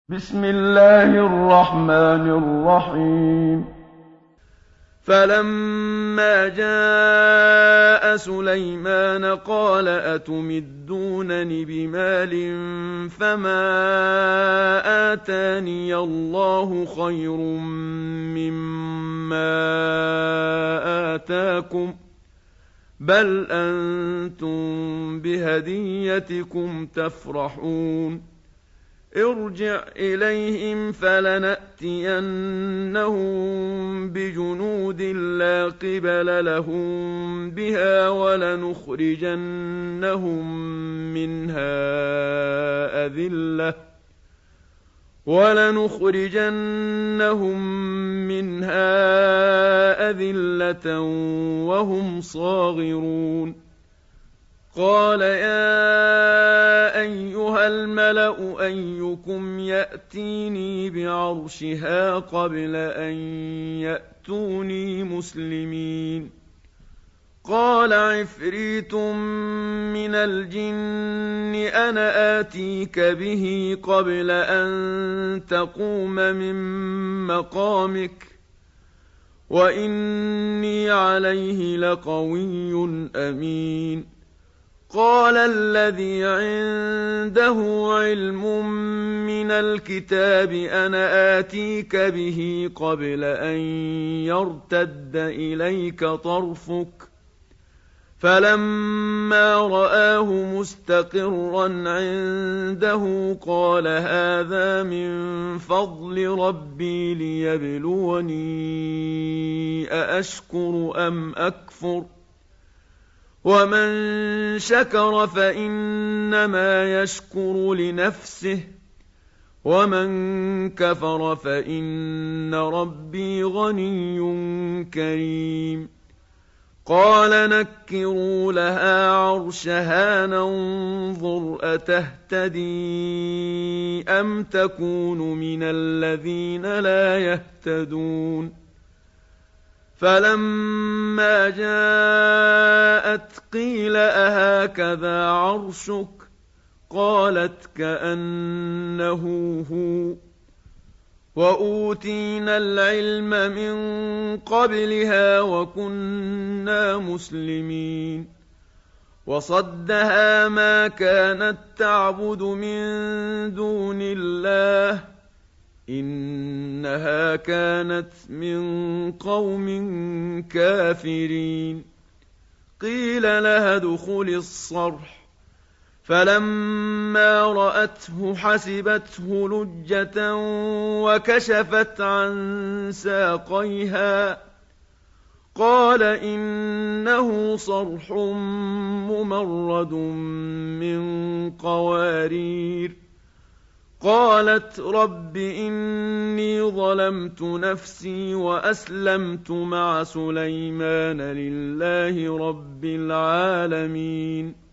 بسم الله الرحمن الرحيم. فَلَمَّا جَاءَ سُلَيْمَانَ قَالَ أَتُمِدُّونَنِ بِمَالٍ فَمَا آتَانِيَ اللَّهُ خَيْرٌ مِّمَّا آتَاكُم بَلْ أَنتُم بِهَدِيَّتِكُمْ تَفْرَحُونَ ارْجِعْ إِلَيْهِمْ فَلَنَأْتِيَنَّهُم بِجُنُودٍ لَّا قِبَلَ لَهُم بِهَا وَلَنُخْرِجَنَّهُم مِّنْهَا أَذِلَّةً وَهُمْ صَاغِرُونَ قَالَ يَا أَيُّهَا الْمَلَأُ أَيُّكُمْ يَأْتِينِي بِعَرْشِهَا قَبْلَ أَن يَأْتُونِي مُسْلِمِينَ قَالَ عِفْرِيتٌ مِّنَ الْجِنِّ أَنَا آتِيكَ بِهِ قَبْلَ أَن تَقُومَ مِن مَّقَامِكَ وَإِنِّي عَلَيْهِ لَقَوِيٌّ أَمِينٌ قَالَ الَّذِي عِندَهُ عِلْمٌ مِّنَ الْكِتَابِ أَنَا آتِيكَ بِهِ قَبْلَ أَن يَرْتَدَّ إِلَيْكَ طَرْفُكَ فَلَمَّا رَآهُ مُسْتَقِرًّا عِندَهُ قَالَ هَٰذَا مِن فَضْلِ رَبِّي لِيَبْلُوَنِي أَأَشْكُرُ أَمْ أَكْفُرُ وَمَن شَكَرَ فَإِنَّمَا يَشْكُرُ لِنَفْسِهِ وَمَن كَفَرَ فَإِنَّ رَبِّي غَنِيٌّ كَرِيمٌ قَالَ نَكِّرُوا لَهَا عَرْشَهَا نَنظُرْ أَتَهْتَدِي أَمْ تَكُونُ مِنَ الَّذِينَ لَا يَهْتَدُونَ فَلَمَّا جَاءَتْ قِيلَ أَهَٰكَذَا عَرْشُكِ ۖ قَالَتْ كَأَنَّهُ هُوَ ۚ وَأُوتِينَا الْعِلْمَ مِن قَبْلِهَا وَكُنَّا مُسْلِمِينَ وَصَدَّهَا مَا كَانَت تَّعْبُدُ مِن دُونِ اللَّهِ ۖ إِنَّهَا كَانَتْ مِن قَوْمٍ كَافِرِينَ قِيلَ لَهَا ادْخُلِي الصَّرْحَ فَلَمَّا رَأَتْهُ حَسِبَتْهُ لُجَّةً وَكَشَفَتْ عَن سَاقَيْهَا قَالَ إِنَّهُ صَرْحٌ مُّمَرَّدٌ مِّن قَوَارِيرَ قَالَتْ رَبِّ إِنِّي ظَلَمْتُ نَفْسِي وَأَسْلَمْتُ مَعَ سُلَيْمَانَ لِلَّهِ رَبِّ الْعَالَمِينَ